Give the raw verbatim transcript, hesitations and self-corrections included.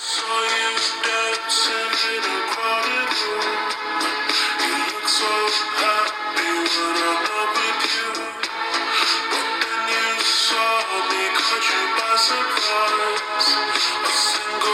Saw you dancing in a crowded room. You look so happy when I'm not with you. But then you saw me, caught you by surprise. A single